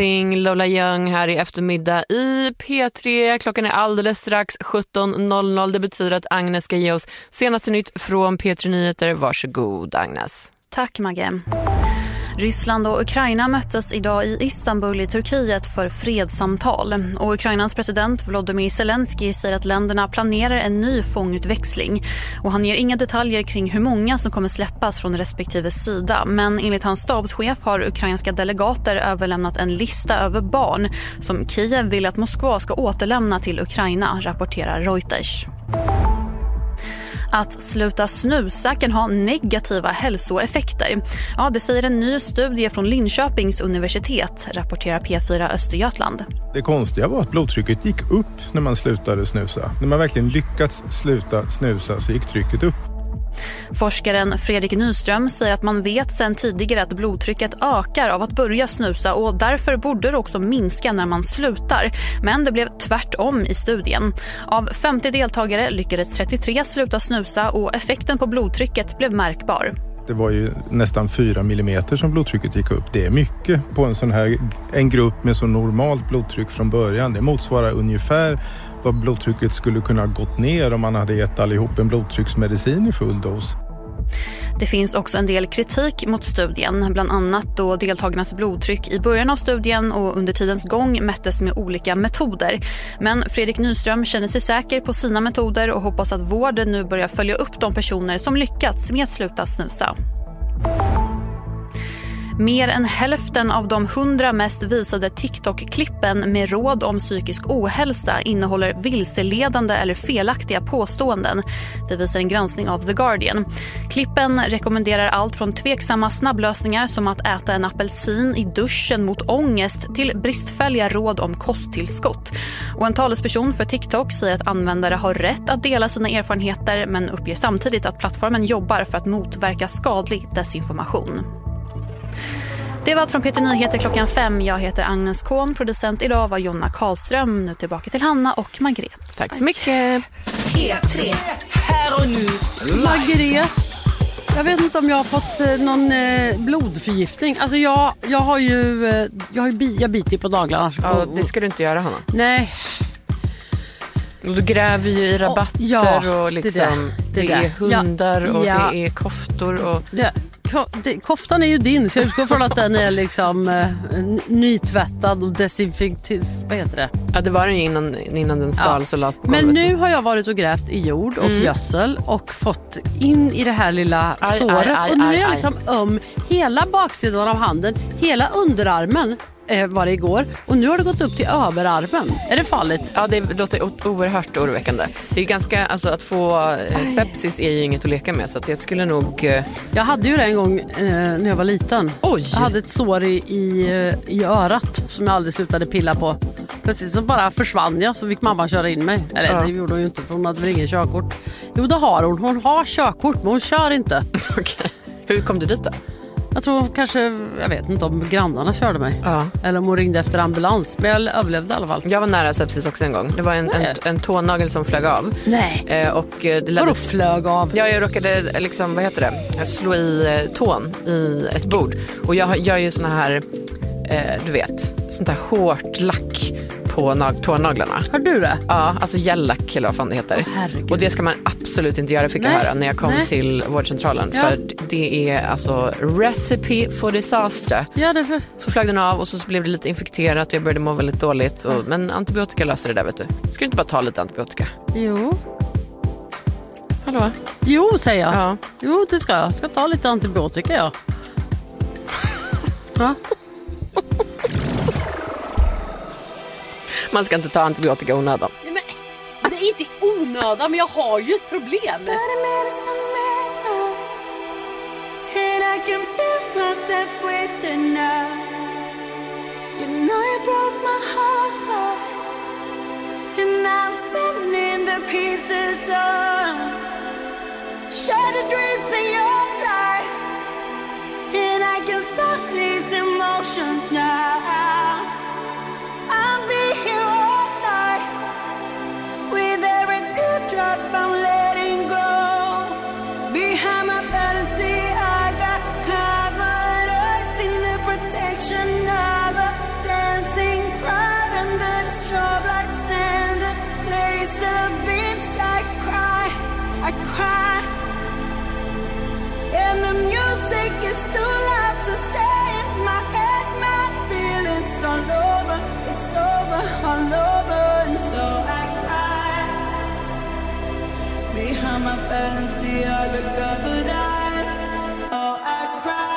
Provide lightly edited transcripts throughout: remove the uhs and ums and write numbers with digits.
Thing, Lola Young här i eftermiddag i P3. Klockan är alldeles strax 17.00. Det betyder att Agnes ska ge oss senaste nytt från P3 Nyheter. Varsågod Agnes. Tack Magge. Ryssland och Ukraina möttes idag i Istanbul i Turkiet för fredssamtal. Och Ukrainas president Volodymyr Zelensky säger att länderna planerar en ny fångutväxling. Och han ger inga detaljer kring hur många som kommer släppas från respektive sida. Men enligt hans stabschef har ukrainska delegater överlämnat en lista över barn som Kiev vill att Moskva ska återlämna till Ukraina, rapporterar Reuters. Att sluta snusa kan ha negativa hälsoeffekter. Ja, det säger en ny studie från Linköpings universitet, rapporterar P4 Östergötland. Det konstiga var att blodtrycket gick upp när man slutade snusa. När man verkligen lyckats sluta snusa så gick trycket upp. Forskaren Fredrik Nyström säger att man vet sedan tidigare att blodtrycket ökar av att börja snusa och därför borde det också minska när man slutar. Men det blev tvärtom i studien. Av 50 deltagare lyckades 33 sluta snusa och effekten på blodtrycket blev märkbar. Det var ju nästan 4 millimeter som blodtrycket gick upp. Det är mycket på en grupp med så normalt blodtryck från början. Det motsvarar ungefär vad blodtrycket skulle kunna gått ner om man hade gett allihop en blodtrycksmedicin i full dos. Det finns också en del kritik mot studien, bland annat då deltagarnas blodtryck i början av studien och under tidens gång mättes med olika metoder. Men Fredrik Nyström känner sig säker på sina metoder och hoppas att vården nu börjar följa upp de personer som lyckats med att sluta snusa. Mer än hälften av de 100 mest visade TikTok-klippen med råd om psykisk ohälsa innehåller vilseledande eller felaktiga påståenden. Det visar en granskning av The Guardian. Klippen rekommenderar allt från tveksamma snabblösningar som att äta en apelsin i duschen mot ångest till bristfälliga råd om kosttillskott. Och en talesperson för TikTok säger att användare har rätt att dela sina erfarenheter men uppger samtidigt att plattformen jobbar för att motverka skadlig desinformation. Det var allt från P3 Nyheter klockan 5. Jag heter Agnes Kohn. Producent idag var Jonna Karlström. Nu tillbaka till Hanna och Margret. Tack så mycket. P3, här och nu. Margret, jag vet inte om jag har fått någon blodförgiftning. Alltså jag biter på naglarna. Ja, det ska du inte göra, Hanna. Nej. Och du gräver ju i rabatter och liksom det är hundar och det är koftor och... Koftan är ju din, så jag utgår från att den är liksom nytvättad och desinfektiv. Vad heter det? Ja, det var den ju innan den stals och las på golvet. Men nu har jag varit och grävt i jord och gödsel och fått in i det här lilla såret. Och nu är jag liksom hela baksidan av handen, hela underarmen var det igår. Och nu har det gått upp till överarmen. Är det farligt? Ja, det låter oerhört oroväckande. Det är ganska, alltså att få sepsis är ju inget att leka med, så att jag skulle nog... Jag hade ju det en gång när jag var liten. Oj! Jag hade ett sår i örat som jag aldrig slutade pilla på. Precis så bara försvann jag, så fick mamma köra in mig. Eller det gjorde hon ju inte, för hon hade väl ingen körkort. Jo, det har hon. Hon har körkort, men hon kör inte. Okej. Hur kom du dit då? Jag tror jag vet inte om grannarna körde mig. Ja. Eller om hon ringde efter ambulans. Men jag överlevde i alla fall. Jag var nära sepsis också en gång. Det var en tånagel som flög av. Nej. Vadå flög av? Ja, jag råkade liksom, vad heter det? Jag slog i tån i ett bord. Och jag gör ju såna här, du vet, sånt här hårt lack på tånaglarna. Har du det? Ja, alltså gellack eller vad fan det heter. Och det ska man absolut inte göra, fick jag höra när jag kom till vårdcentralen. Ja. För det är alltså recipe for disaster. Ja, Så flög den av och så blev det lite infekterat och jag började må väldigt dåligt. Men antibiotika löser det där, vet du. Ska du inte bara ta lite antibiotika? Jo. Hallå? Jo, säger jag. Ja. Jo, det ska jag. Jag ska ta lite antibiotika, ja. Ja. Man ska inte ta antibiotika onödan. Nej, men det är inte onödan, men jag har ju ett problem. I'll be here all night with every teardrop I'm letting go. Behind my vanity I got confidence in the protection of a dance. I cry. And the music is too loud to stay in my head. My feelings all over, it's over, all over. And so I cry. Behind my Balenciaga covered eyes. Oh, I cry.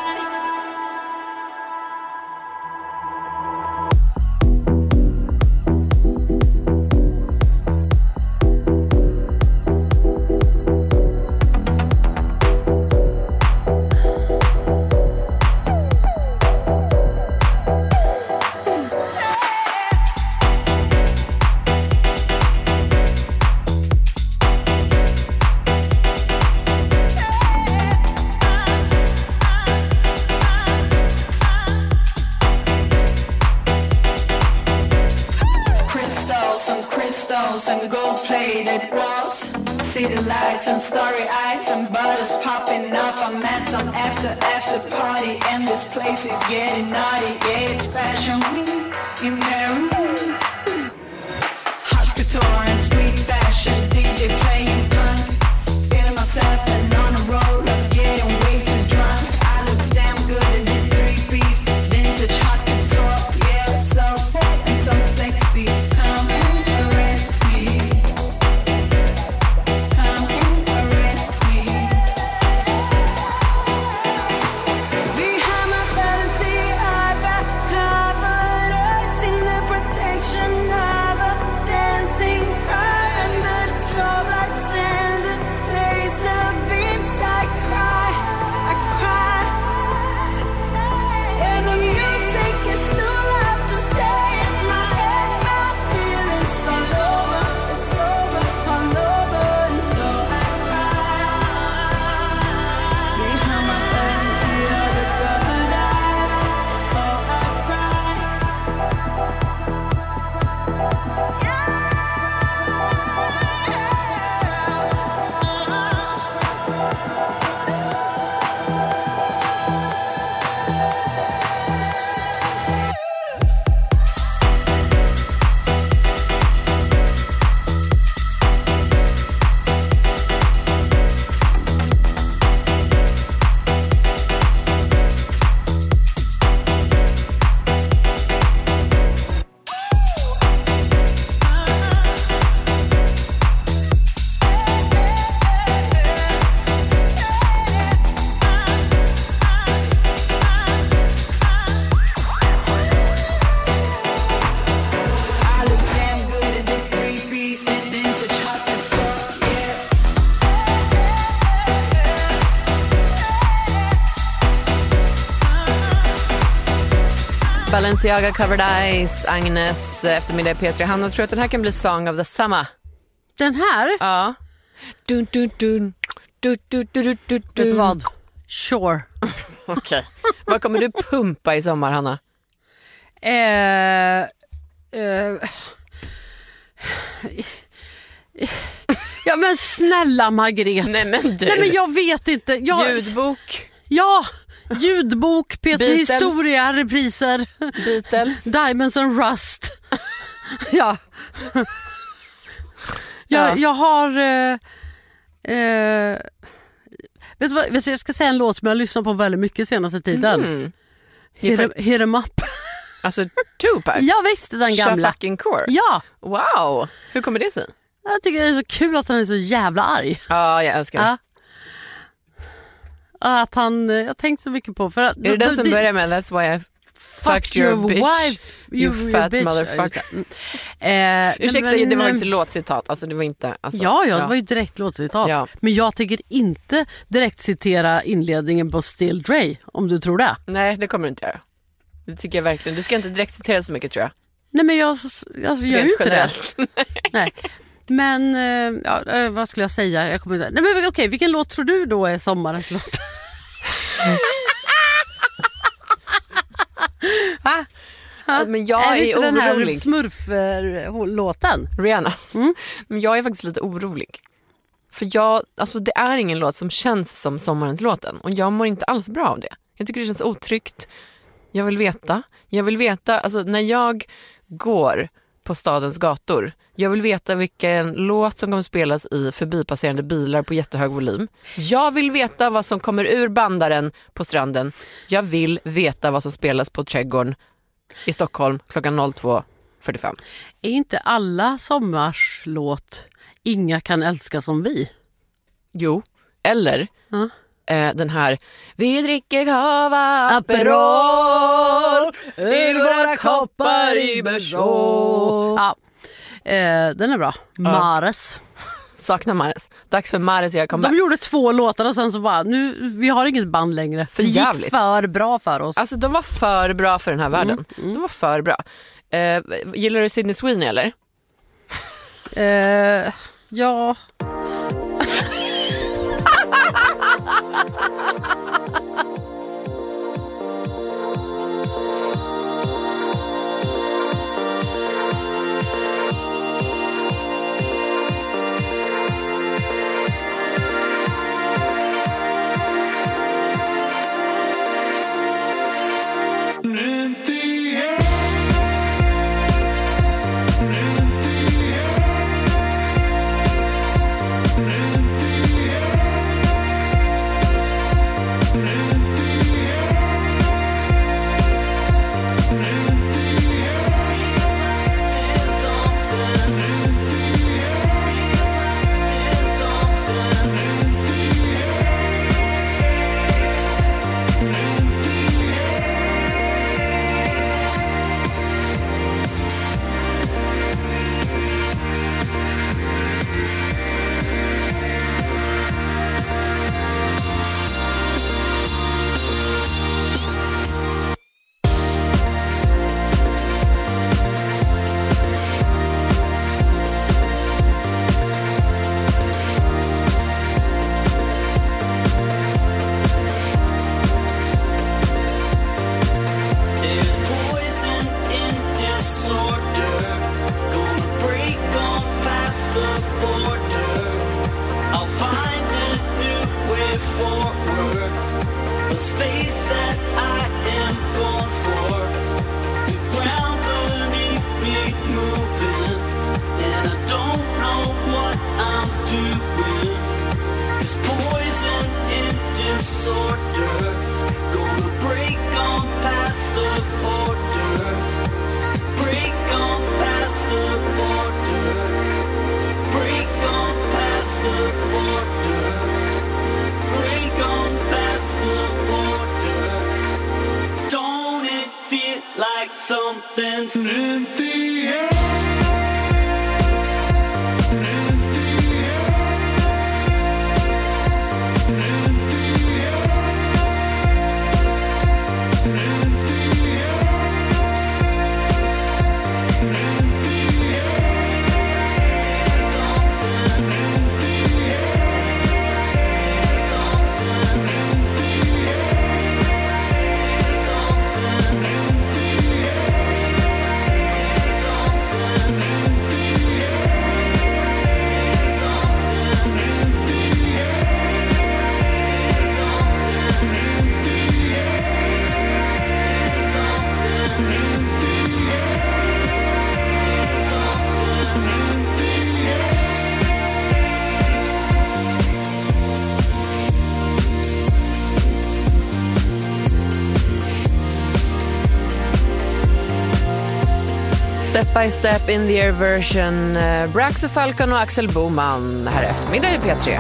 And gold-plated walls, city lights and starry eyes and butters popping up. I'm at some after party and this place is getting naughty. Yeah, it's fashion week in Paris. Hot couture and street fashion, DJ playing punk. Feeling myself and on a roll, I'm getting way too drunk. I look damn good in this three-piece vintage hot couture. Yeah, it's so sad and so sexy. Come and arrest me. Come and arrest me. Behind my Balenciaga covered eyes in the protection of a dancing fire under the strobe lights and the laser beams. I cry, and the music is too loud to stay in my head. My feelings all over, it's over, all over, and so I cry. Behind my Balenciaga covered eyes, oh I cry. I look damn good in this three-piece and vintage hot couture. Yeah. Balenciaga Covered Eyes, Agnes, eftermiddag i P3. Hanna tror att den här kan bli Song of the Summer. Den här? Ja. Dun, dun, dun. Du, du, du, du, du, Vet du vad? Sure. Okej. Vad kommer du pumpa i sommar, Hanna? Ja men snälla Margareta. Nej men du. Nej men jag vet inte. Ljudbok. Ja, ljudbok, Peter Beatles. Historia, repriser. Beatles. Diamonds and Rust. Ja. Jag har... vet du vad, jag ska säga en låt som jag lyssnar på väldigt mycket senaste tiden. Hit 'em up. Alltså Tupac? Ja visst, den gamla. Fucking Core? Ja. Wow, hur kommer det sig? Jag tycker det är så kul att han är så jävla arg. Ja, jag älskar det. Ja. Att han, jag tänkte så mycket på. För att, är det den som börjar med That's why I fucked your bitch, wife, you fat bitch. motherfucker. Ursäkta, men, det var inte låtcitat. Alltså, det var inte, alltså, ja, det var ju direkt låtcitat. Ja. Men jag tänker inte direkt citera inledningen på Still Dre, om du tror det. Nej, det kommer du inte göra. Det tycker jag verkligen. Du ska inte direkt citera så mycket, tror jag. Nej, men jag gör ju inte det. Nej. Men vad skulle jag säga? Jag kommer inte... Nej, men okej, vilken låt tror du då är sommarens låt? Men jag är den här orolig. Smurf-låten? Rihanna. Men jag är faktiskt lite orolig. För det är ingen låt som känns som sommarens låten. Och jag mår inte alls bra av det. Jag tycker det känns otryggt. Jag vill veta, alltså när jag går på stadens gator. Jag vill veta vilken låt som kommer spelas i förbipasserande bilar på jättehög volym. Jag vill veta vad som kommer ur bandaren på stranden. Jag vill veta vad som spelas på trädgården i Stockholm klockan 02:45. Är inte alla sommarslåt Inga kan älska som vi? Jo, eller den här vi dricker kava Aperol i våra koppar i Berså. Ja, den är bra. Mares. Saknar Mares. Dags för Mares jag kommer. De gjorde 2 låtar och sen så bara, vi har inget band längre. För det gick jävligt. för bra för oss. Alltså de var för bra för den här världen. De var för bra. Gillar du Sydney Sweeney eller? Ja. Step by Step in the Air version. Brax och Falcon och Axel Boman här eftermiddag i P3.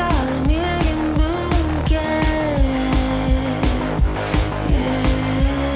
Yeah.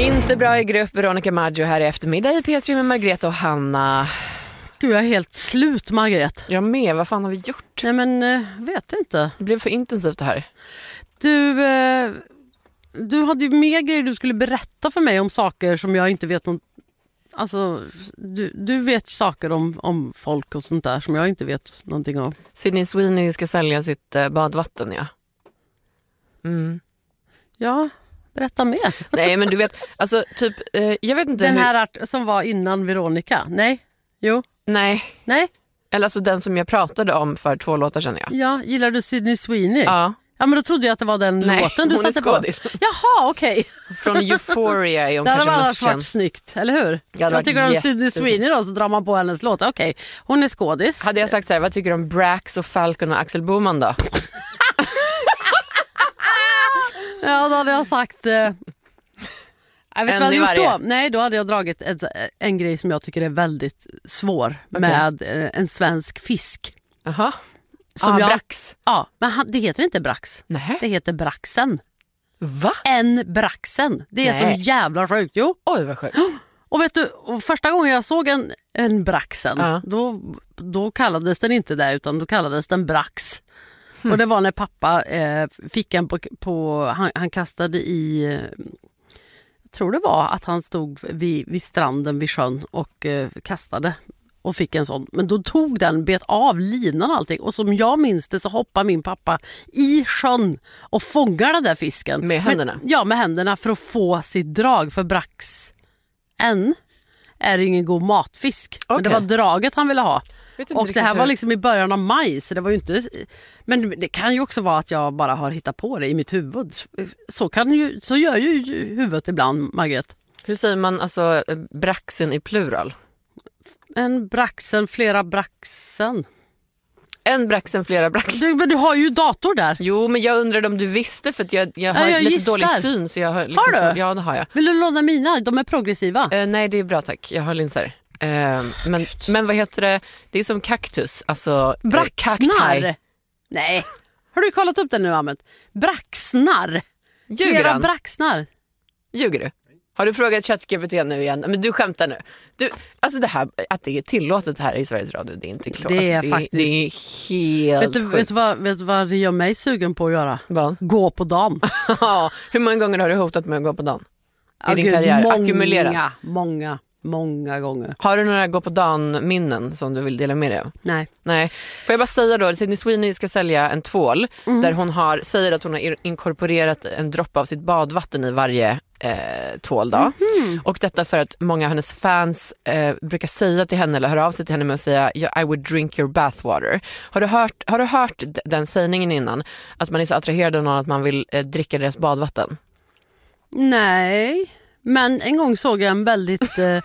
Inte bra i grupp. Veronica Maggio här i eftermiddag i P3 med Margrethe och Hanna. Gud, jag är helt slut, Margrethe. Jag med, vad fan har vi gjort? Nej, men vet inte. Det blev för intensivt det här. Du hade ju mer grejer du skulle berätta för mig om saker som jag inte vet om. Alltså, du vet saker om folk och sånt där som jag inte vet någonting om. Sydney Sweeney ska sälja sitt badvatten, ja. Ja, berätta mer. Nej, men du vet, alltså typ, jag vet inte den här som var innan Veronica, nej? Jo? Nej. Eller alltså den som jag pratade om för 2 låtar sedan, ja. Ja, gillar du Sydney Sweeney? Ja. Ja, men då trodde jag att det var den låten du satte på. Nej, hon är skådis. Jaha, okej. Från Euphoria är hon det kanske hade mest varit känd. snyggt, eller hur? Jag tycker om Sydney Sweeney då, så drar man på hennes låt. Okej, hon är skådis. Hade jag sagt så här, vad tycker du om Brax och Falcon och Axel Boman då? Ja, då hade jag sagt... Jag vet vad jag hade gjort då? Nej, då hade jag dragit en grej som jag tycker är väldigt svår med en svensk fisk. Jaha. Brax. Ja, men det heter inte brax. Nej. Det heter braxen. Va? En braxen. Det är så jävla sjukt. Jo. Oj, vad sjukt. Och vet du, första gången jag såg en braxen, då kallades den inte det, utan då kallades den brax. Och det var när pappa fick en på han kastade i... Jag tror det var att han stod vid stranden vid sjön och kastade och fick en sån. Men då tog den, bet av linan och allting. Och som jag minns det så hoppar min pappa i sjön och fångar den där fisken. Med händerna? Med händerna för att få sitt drag. För brax är ingen god matfisk. Okay. Men det var draget han ville ha. Och det här var liksom i början av maj, så det var ju inte... Men det kan ju också vara att jag bara har hittat på det i mitt huvud. Så gör ju huvudet ibland, Margrethe. Hur säger man alltså braxen i plural? En braxen, flera braxen. En braxen, flera braxen. Men du har ju dator där. Jo, men jag undrade om du visste, för att jag har lite dålig syn. Så jag har, liksom, har du? Ja, det har jag. Vill du låna mina? De är progressiva. Nej, det är bra, tack. Jag har linser. Men vad heter det? Det är som kaktus. Alltså, braxnar. Nej. Har du kollat upp den nu, Ahmed? Braxnar. Ljuger han? Braxnar. Ljuger du? Har du frågat ChatGPT nu igen? Men du skämtar nu. Alltså det här, att det är tillåtet här i Sveriges Radio, det är inte klart. Det är alltså, faktiskt... Det är helt vet du vad det gör mig sugen på att göra? Vad? Gå på dagen. Hur många gånger har du hotat med att gå på dagen? I din karriär? Ackumulerat? Många gånger. Har du några gå på dagen-minnen som du vill dela med dig av? Nej. Får jag bara säga då att Sydney Sweeney ska sälja en tvål där hon säger att hon har inkorporerat en droppe av sitt badvatten i varje tvål då. Och detta för att många av hennes fans brukar säga till henne eller höra av sig till henne med att säga I would drink your bathwater. Har du hört den sägningen innan? Att man är så attraherad av någon att man vill dricka deras badvatten? Nej. Men en gång såg jag en väldigt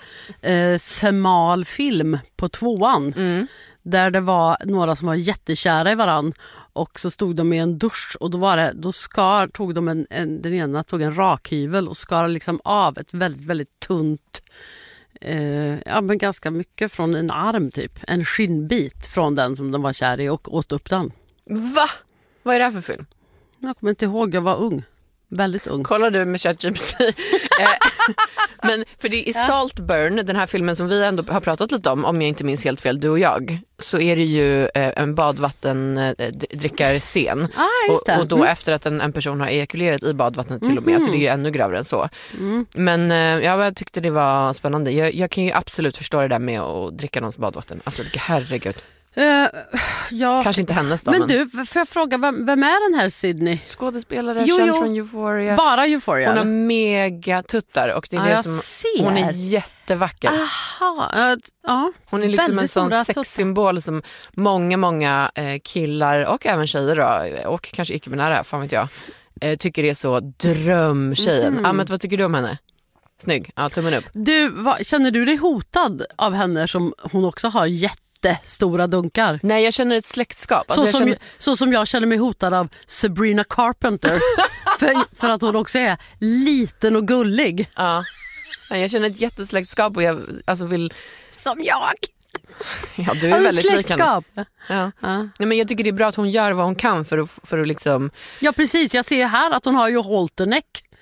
semal film på 2:an där det var några som var jättekära i varann, och så stod de i en dusch och tog de den ena tog en rakhyvel och skar liksom av ett väldigt, väldigt tunt men ganska mycket från en arm typ, en skinnbit från den som de var kär i och åt upp den. Va? Vad är det här för film? Jag kommer inte ihåg, jag var ung. Väldigt ung. Kollar du med ChatGPT? Men för det är Saltburn, den här filmen som vi ändå har pratat lite om jag inte minns helt fel, du och jag, så är det ju en badvattendrickarscen. Och då efter att en person har ejakulerat i badvattnet till och med, så det är ju ännu grövre än så. Men jag tyckte det var spännande. Jag kan ju absolut förstå det där med att dricka någons badvatten. Alltså herregud. Kanske inte hennes då. Men du, får jag fråga, vem är den här Sydney? Skådespelare, känd från Euphoria. Bara Euphoria? Hon har mega tuttar och det är det som hon är jättevacker. Aha, hon är liksom en sån sexsymbol som många killar och även tjejer då, och kanske icke-binära, fan vet jag, tycker är så drömtjejen. Ahmed, vad tycker du om henne? Snygg, ja, tummen upp. Känner du dig hotad av henne som hon också har jättestora dunkar? Nej, jag känner ett släktskap. Alltså, så som jag känner mig hotad av Sabrina Carpenter. för att hon också är liten och gullig. Ja, jag känner ett jättesläktskap och jag vill... Som jag! Ja, du är väldigt likande. Ja. Nej, men jag tycker det är bra att hon gör vad hon kan för att liksom... Ja, precis. Jag ser här att hon har ju halterneck.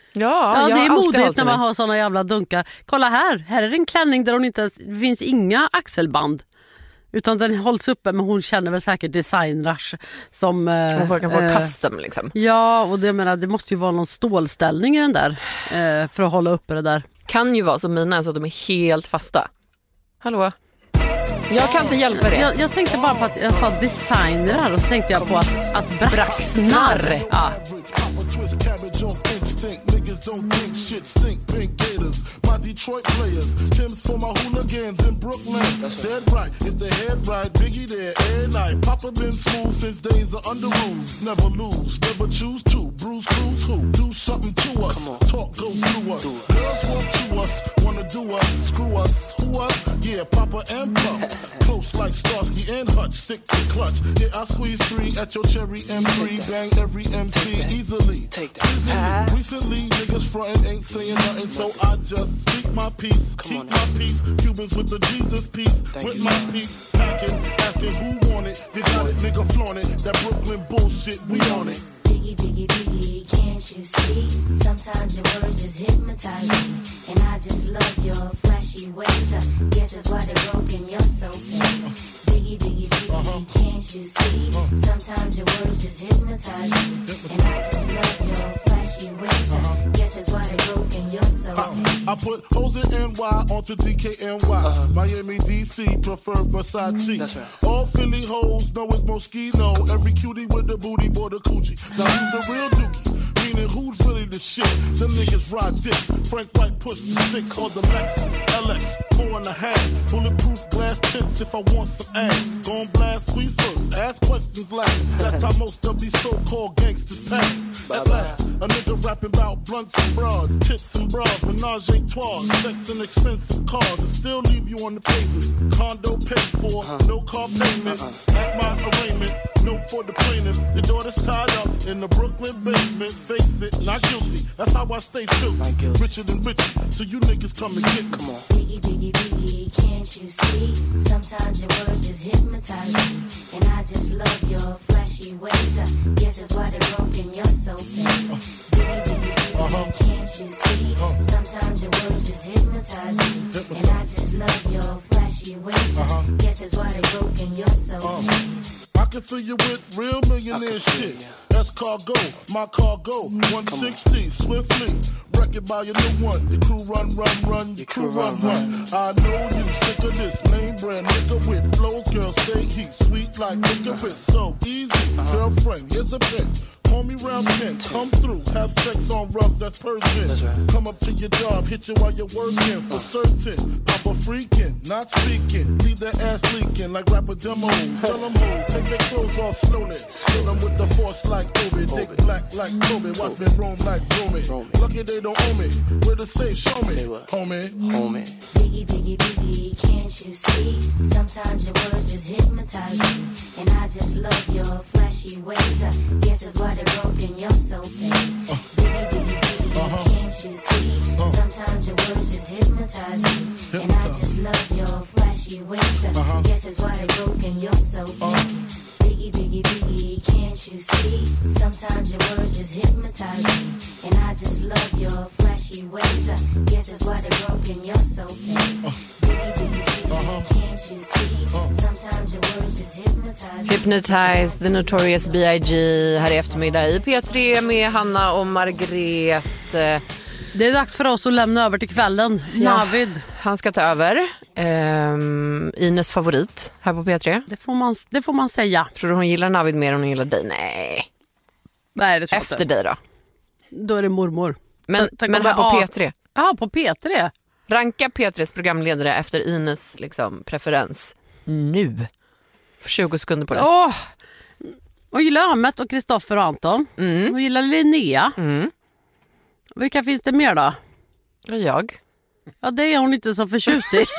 Ja, det är modigt när mig. man har såna jävla dunkar. Kolla här är en klänning där det finns inga axelband. Utan den hålls uppe, men hon känner väl säkert designers som... Hon kan få custom liksom. Ja, och det måste ju vara någon stålställning i den där för att hålla uppe det där. Kan ju vara som mina så att de är helt fasta. Hallå? Jag kan inte hjälpa det. Jag tänkte bara på att jag sa designer och så tänkte jag på att braxnar. Ja. Don't think shit stink pink gators. My Detroit players, Tim's for my hooligans in Brooklyn. That's dead right. If they head right, Biggie there every night. Papa been smooth since days of under rules. Never lose, never choose to. Bruce Cruz who do something to us. Talk go through us. Girls walk to us, wanna do us, screw us, who us? Yeah, Papa and Puff. Close like Starsky and Hutch, stick to clutch. Yeah, I squeeze 3 at your cherry M3. Bang every MC easily. Take that. Recently, niggas frontin' ain't saying nothing, so I just speak my peace, keep my peace. Cubans with the Jesus peace, with my peace. Packing, asking who want it. You got it, nigga, flaunt it. That Brooklyn bullshit, we on it. Biggie, biggie, biggie, can't you see? Sometimes your words just hypnotize me. And I just love your flashy ways. I guess that's why they're broken, you're so fake. Biggie, biggie, biggie, can't you see? Sometimes your words just hypnotize me. And I just love your flashy ways. I guess that's why they're broken, you're so fake. I put hoes in NY onto DKNY. Miami, DC, prefer Versace. That's right. All Philly hoes know it's Moschino. Every cutie with the booty, boy, the coochie. Now who's the real dookie? Meaning who's really the shit? Them niggas ride dicks. Frank White pushed the 6 on the Lexus LX 4.5. Bulletproof glass tips if I want some ass. Gon' blast squeeze first, ask questions last. That's how most of these so-called gangsters pass. At last, a nigga rapping about blunts and broads, tits and bras, menage a trois, sex and expensive cars, and still leave you on the pavement. Condo paid for, no car payment. At my arraignment, note for the plaintiff. Your daughter's tied up in the Brooklyn basement. Face it, not guilty. That's how I stay true. Richer than richer, so you niggas come and get me. Come on. Biggie, biggie, biggie, can't you see? Sometimes your words just hypnotize me. And I just love your flashy ways. I guess that's why they're broken, you're so fake. Biggie, biggie, biggie, can't you see? Sometimes your words just hypnotize me. And I just love your flashy ways. I guess that's why they're broken, you're so fake. I can fill you with real millionaire shit. That's cargo, my cargo. 160, swiftly. Wreck it by your new one. Your crew run, your crew run. I know you sick of this name brand nigga with flows. Girls say he's sweet like licorice. So easy, girlfriend, here's a bitch. Call me round 10, come through, have sex on rugs, that's Persian. That's right. Come up to your job, hit you while you're working, for certain. Papa freaking, not speaking, leave their ass leaking like rapper demo. Tell them who, take their clothes off slowly. Kill them with the force like Obi, dick black like Kobe, watch me roam like Romy. Lucky they don't owe me, where to say, show me, homie. Biggie, biggie, biggie, can't you see? Sometimes your words just hypnotize me. And I just love your flashy ways. I guess that's why they're broken, you're so fake. Biggie, biggie, biggie, can't you see? Sometimes your words just hypnotize me. And I just love your flashy ways. I guess that's why they're broken, you're so fake. Biggie, biggie, biggie, can't you see? Sometimes your words just hypnotize me. And I just love your flashy ways. I guess that's why they're broken, you're so fake. Biggie, biggie, biggie, can't you see? Sometimes your words just hypnotize me. Hypnotize, The Notorious B.I.G. här i eftermiddag i P3 med Hanna och Margret. Det är dags för oss att lämna över till kvällen. Navid. Han ska ta över. Ines favorit här på P3. Det får man säga. Tror du hon gillar Navid mer än hon gillar dig? Nej, det tror jag efter inte. dig då? Då är det mormor. Men här på P3? Ja, på P3. Ranka P3s programledare efter Ines liksom, preferens. Nu. 20 sekunder på det. Och gillar Ahmet och Kristoffer och Anton. Och gillar Linnea. Vilka finns det mer då? Jag. Ja, det är hon inte så förtjust i.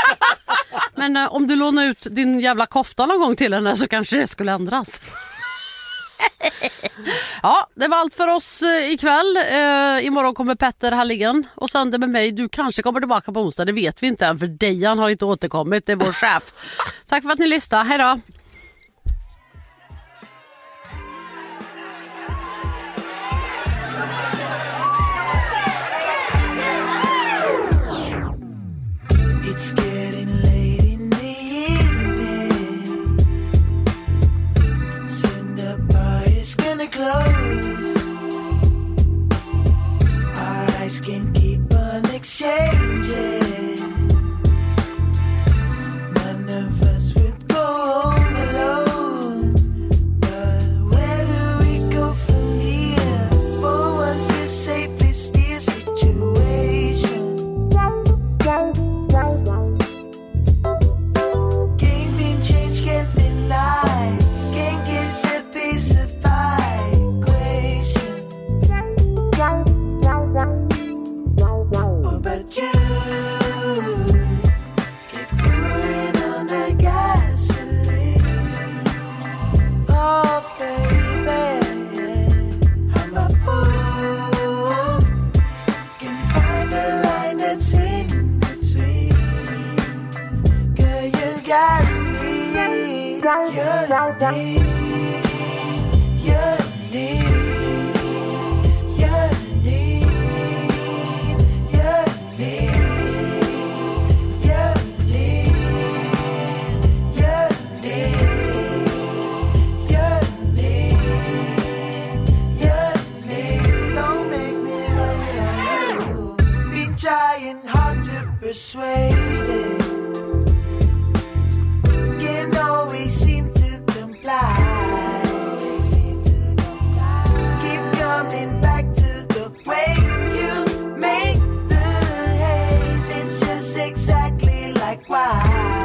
Men om du lånar ut din jävla kofta någon gång till henne så kanske det skulle ändras. Ja, det var allt för oss ikväll. Imorgon kommer Petter Halligen och Sander med mig. Du kanske kommer tillbaka på onsdag, det vet vi inte än för Dejan har inte återkommit, det är vår chef. Tack för att ni lyssnade, hej då! me close. Our eyes can keep on exchanging. None of us would go home alone. But where do we go from here? For one to safely steer situation. Game being changed, can't deny. Can't get the piece of equation. Oh, but you keep pouring on the gasoline. Oh, baby, I'm a fool. Can find a line that's in between. Girl, you got me. You're me. You're me. You're me. You're me. You're me. You're me. You're me. You're me. Don't make me wait on you. Been trying hard to persuade it. Can't always seem to comply. Keep coming back to the way you make the haze. It's just exactly like why.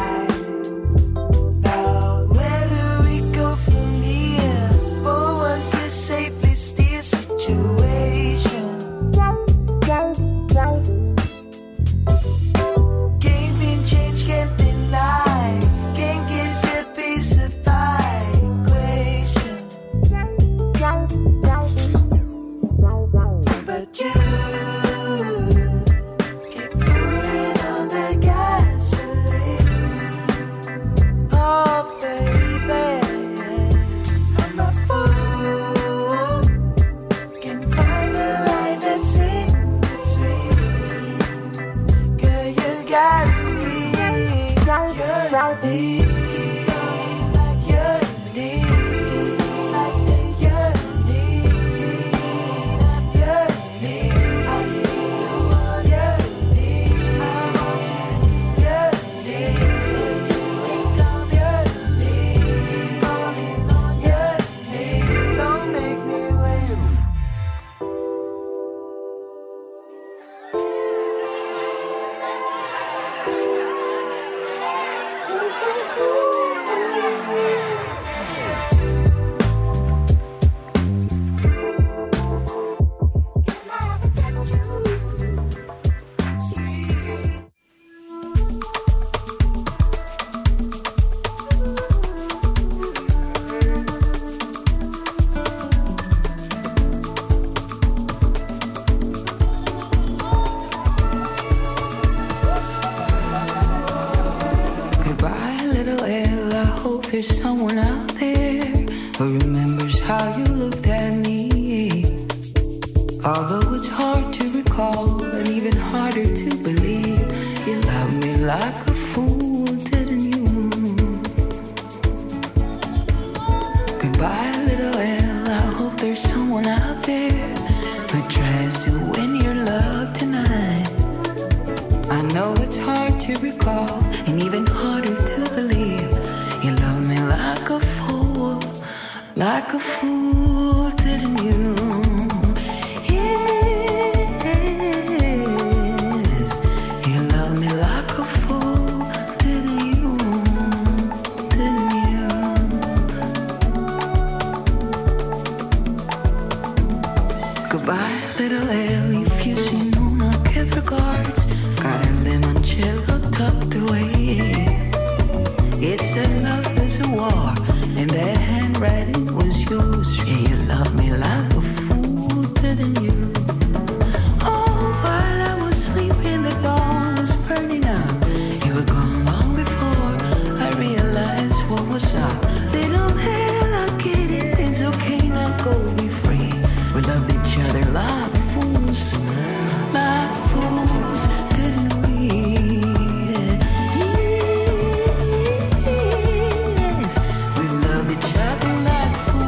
Now where do we go from here? For one to safely steer situation. Game being changed, can't deny. Can't get the piece of equation. But you keep pouring on the gasoline. Oh, baby, I'm a fool. Can find a line that's in between. Girl, you got me. You're me. You're me. You're me. You're me. I see you on. You're me. You're me. You're me. You're me. Don't make me wait. Goodbye, little Elle. I hope there's someone out there who remembers how you looked at me. Although it's hard to recall and even harder to believe, you loved me like a fool, didn't you? Goodbye, little Elle. I hope there's someone out there who tries to win your love tonight. I know it's hard to recall and even harder to believe. You love me like a fool, didn't you? Yes, you love me like a fool, didn't you? Didn't you? Goodbye, little Elle. If you see Nona, give regards. Got her limoncello tucked away. It's a love, there's a war, and that handwriting was yours. Yeah, you love me like a fool, didn't you? Oh, while I was sleeping, the dawn was burning out. You were gone long before I realized what was up. Little Elle, I get it, it's okay, now go be free. We loved each other like fools, didn't we? Yes, we loved each other like fools.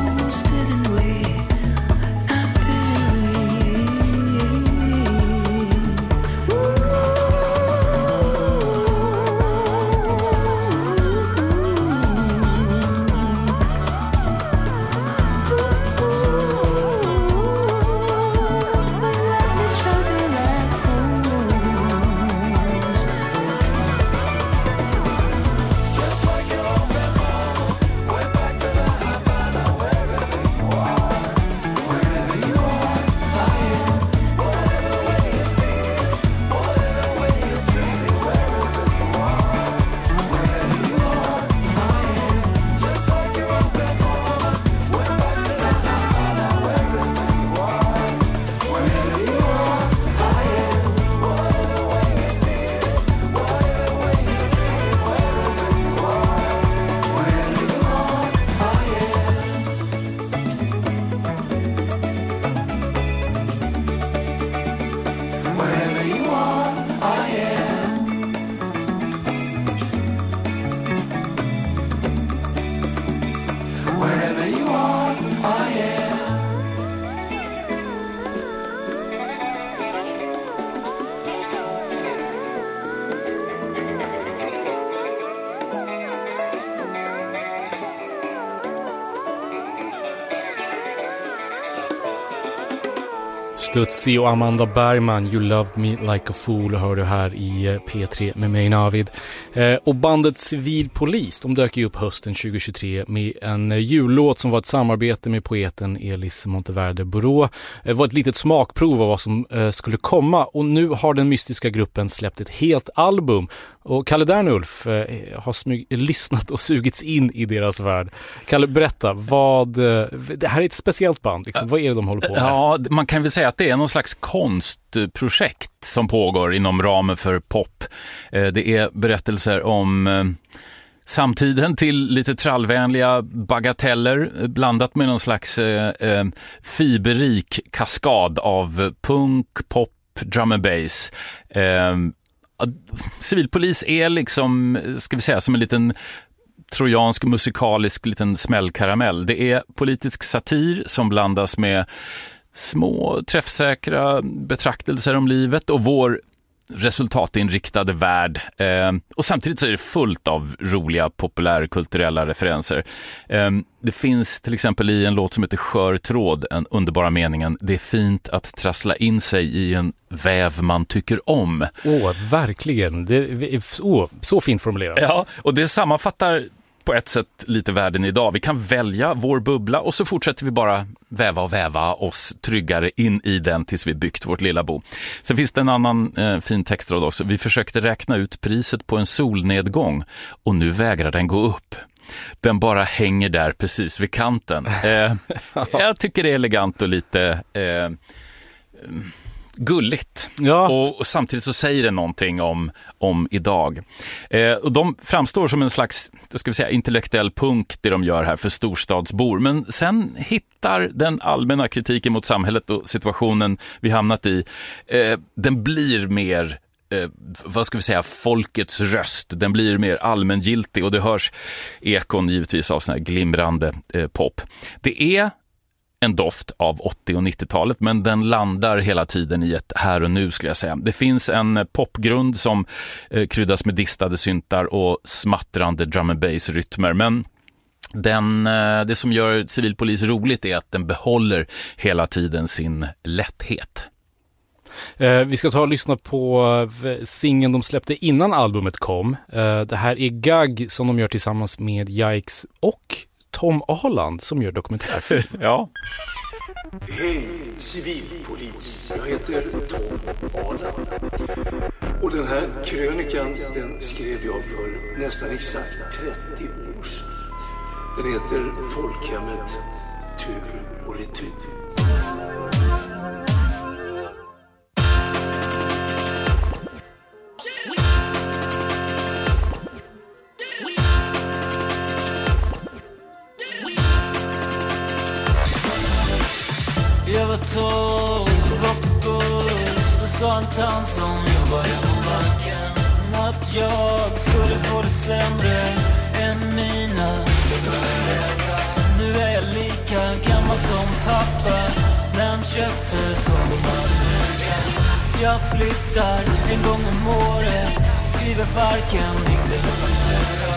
Stutzi och Amanda Bergman, You Loved Me Like a Fool, hör du här i P3 med mig Navid. Och bandet Civilpolis, de dök ju upp hösten 2023 med en jullåt som var ett samarbete med poeten Elis Monteverde Borå. Det var ett litet smakprov av vad som skulle komma, och nu har den mystiska gruppen släppt ett helt album. Och Kalle Dernulf har lyssnat och sugits in i deras värld. Kalle, berätta, det här är ett speciellt band, liksom. Vad är det de håller på med? Ja, man kan väl säga att det är någon slags konstprojekt som pågår inom ramen för pop. Det är berättelser om samtiden till lite trallvänliga bagateller blandat med någon slags fiberrik kaskad av punk, pop, drum and bass. Civilpolis är liksom, ska vi säga, som en liten trojansk musikalisk liten smällkaramell. Det är politisk satir som blandas med små träffsäkra betraktelser om livet och vår resultatinriktade värld. Och samtidigt så är det fullt av roliga populärkulturella referenser. Det finns till exempel i en låt som heter Skör tråd en underbara meningen: det är fint att trassla in sig i en väv man tycker om. Verkligen. Så fint formulerat. Ja, och det sammanfattar på ett sätt lite världen idag. Vi kan välja vår bubbla och så fortsätter vi bara väva oss tryggare in i den tills vi byggt vårt lilla bo. Sen finns det en annan fin textrad också. Vi försökte räkna ut priset på en solnedgång och nu vägrar den gå upp. Den bara hänger där precis vid kanten. Jag tycker det är elegant och lite gulligt. Ja. Och samtidigt så säger det någonting om idag. Och de framstår som en slags, ska vi säga, intellektuell punk det de gör här för storstadsbor. Men sen hittar den allmänna kritiken mot samhället och situationen vi hamnat i, den blir mer vad ska vi säga, folkets röst. Den blir mer allmängiltig och det hörs ekon givetvis av sån här glimrande pop. Det är en doft av 80- och 90-talet, men den landar hela tiden i ett här och nu, skulle jag säga. Det finns en popgrund som kryddas med distade syntar och smattrande drum and bass rytmer, men det som gör Civilpolis roligt är att den behåller hela tiden sin lätthet. Vi ska ta och lyssna på singeln de släppte innan albumet kom. Det här är Gag som de gör tillsammans med Yikes och Tom Aland som gör dokumentärfilm. Ja. Hej Civilpolis, jag heter Tom Aland. Och den här krönikan, den skrev jag för nästan exakt 30 år sedan. Den heter Folkhemmet, tur och retur. Jag var 12, var på buss. Då sa en tant som jobbade på banken att jag skulle få det sämre än mina. Nu är jag lika gammal som pappa när han köpte sommarstugan. Jag flyttar en gång om året, skriver varken dikt eller faktura.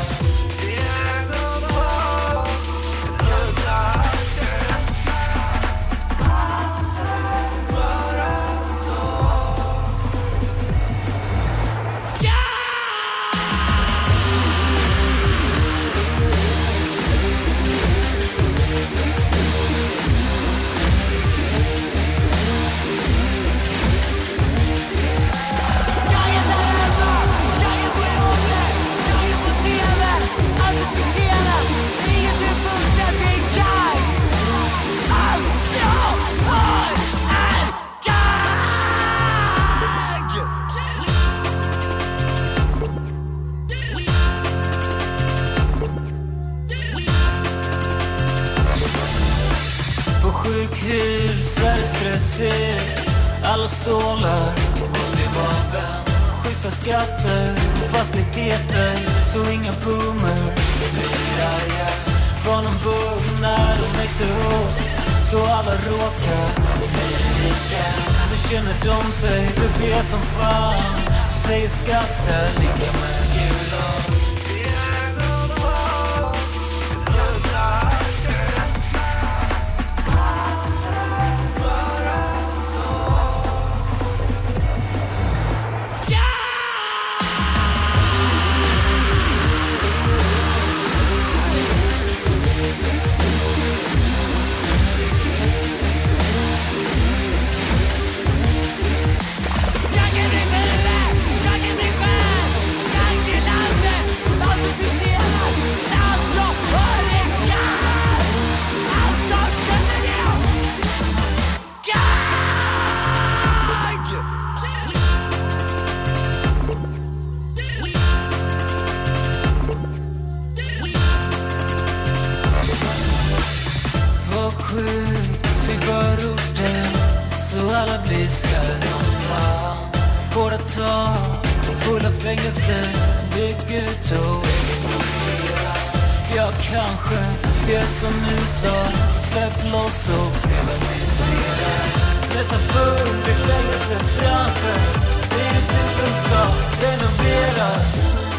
Sjukhus är det stressigt, alla stålar och det vapen. Schyssta skatter och fastigheter, så inga boomers blir arga. Barnen bor när de växer upp, så alla råkar bli rika. Nu känner de sig bebé som fan, säger skatter lika med gula. skjuts i förorten så alla blir skadade som fan. Hårda tag, fulla fängelser, bygg ut och explodera. Jag kanske gör som USA, släpp loss och privatisera. Nästan full i fängelsebranschen, hyreshusen ska renoveras.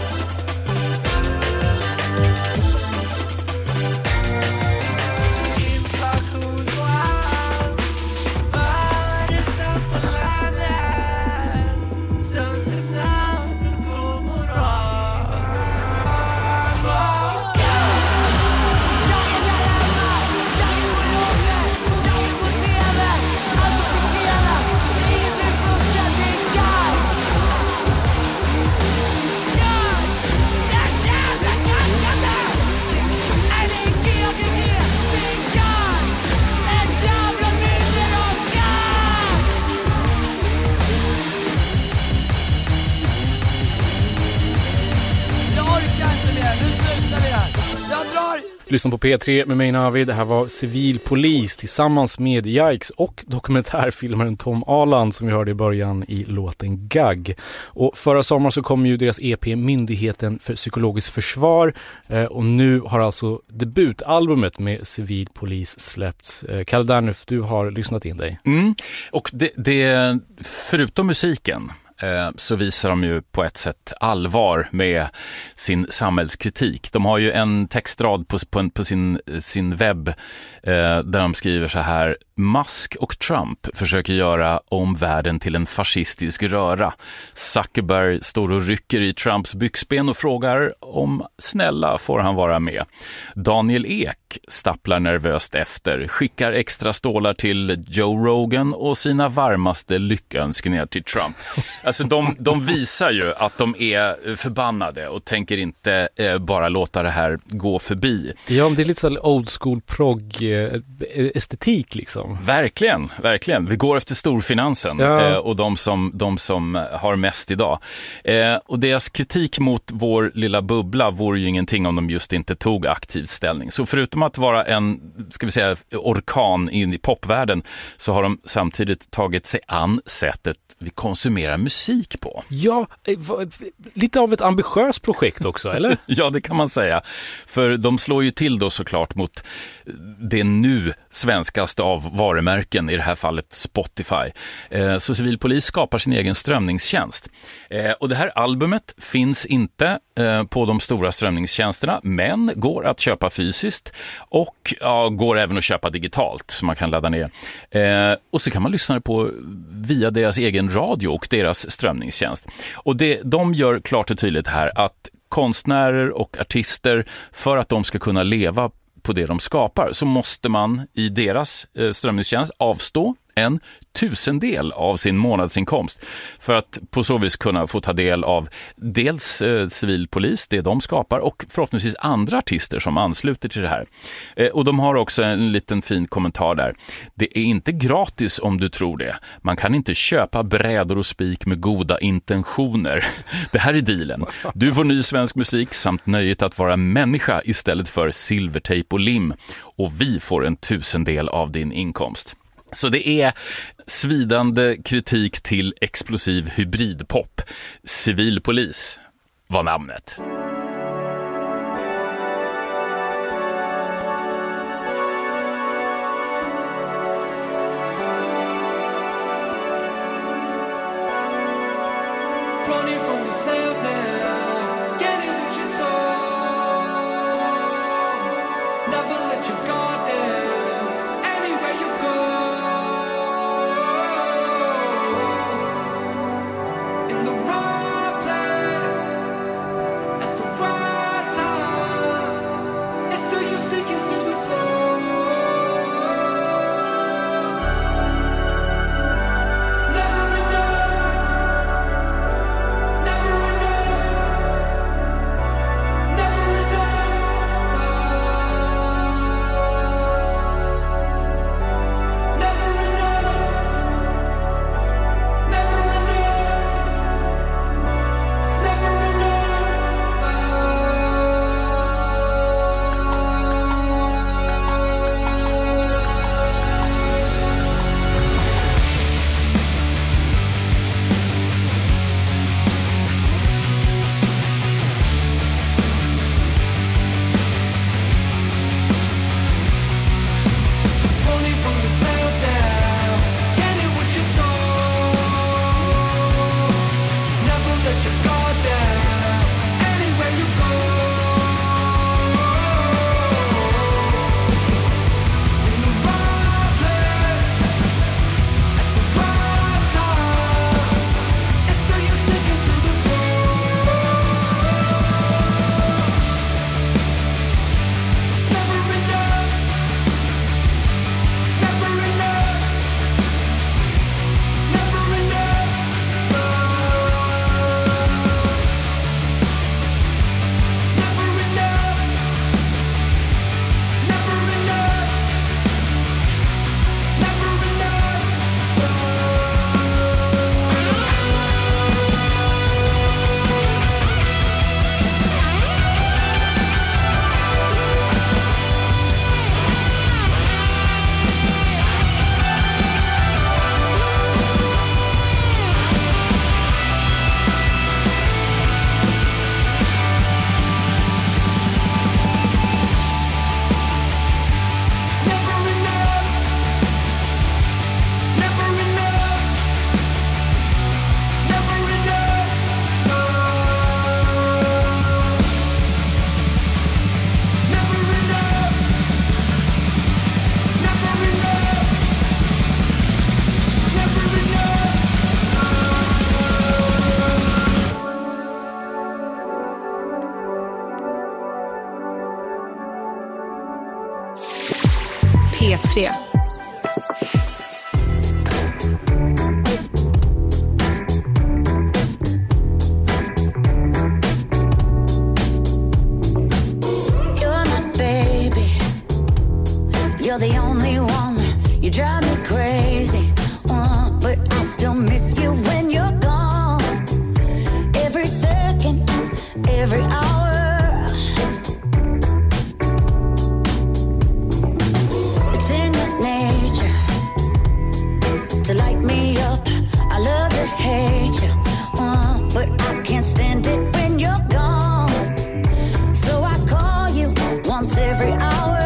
Lyssna på P3 med mig Navid. Det här var Civilpolis tillsammans med Yikes och dokumentärfilmaren Tom Aland som vi hörde i början i låten Gag. Och förra sommar så kom ju deras EP Myndigheten för psykologiskt försvar och nu har alltså debutalbumet med Civilpolis släppts. Kalle Dernef, du har lyssnat in dig. Och det förutom musiken så visar de ju på ett sätt allvar med sin samhällskritik. De har ju en textrad på sin webb där de skriver så här: Musk och Trump försöker göra om världen till en fascistisk röra. Zuckerberg står och rycker i Trumps byxben och frågar om snälla får han vara med. Daniel Ek stapplar nervöst efter, skickar extra stålar till Joe Rogan och sina varmaste lyckönskningar till Trump. Alltså de visar ju att de är förbannade och tänker inte bara låta det här gå förbi. Ja, det är lite så old school prog estetik liksom. Verkligen, verkligen. Vi går efter storfinansen och de som har mest idag. Och deras kritik mot vår lilla bubbla vore ju ingenting om de just inte tog aktiv ställning. Så förutom att vara en, ska vi säga, orkan in i popvärlden så har de samtidigt tagit sig an sättet vi konsumerar musik på. Ja, lite av ett ambitiöst projekt också, eller? Ja, det kan man säga. För de slår ju till då såklart mot det nu svenskaste av varumärken, i det här fallet Spotify. Så Civilpolis skapar sin egen strömningstjänst. Och det här albumet finns inte på de stora strömningstjänsterna, men går att köpa fysiskt och går även att köpa digitalt så man kan ladda ner. Och så kan man lyssna på via deras egen radio och deras strömningstjänst. Och de gör klart och tydligt här att konstnärer och artister, för att de ska kunna leva på det de skapar, så måste man i deras strömningstjänst avstå en 1/1000 av sin månadsinkomst för att på så vis kunna få ta del av dels Civilpolis, det de skapar, och förhoppningsvis andra artister som ansluter till det här. Och de har också en liten fin kommentar där. Det är inte gratis om du tror det. Man kan inte köpa brädor och spik med goda intentioner. Det här är dealen. Du får ny svensk musik samt nöjet att vara människa istället för silvertejp och lim. Och vi får en 1/1000 av din inkomst. Så det är svidande kritik till explosiv hybridpop. Civilpolis var namnet. In the right place P3. You're the only one, you drive me crazy, but I still miss you when you're gone. Every second, every hour. It's in your nature to light me up. I love to hate you, but I can't stand it when you're gone. So I call you once every hour.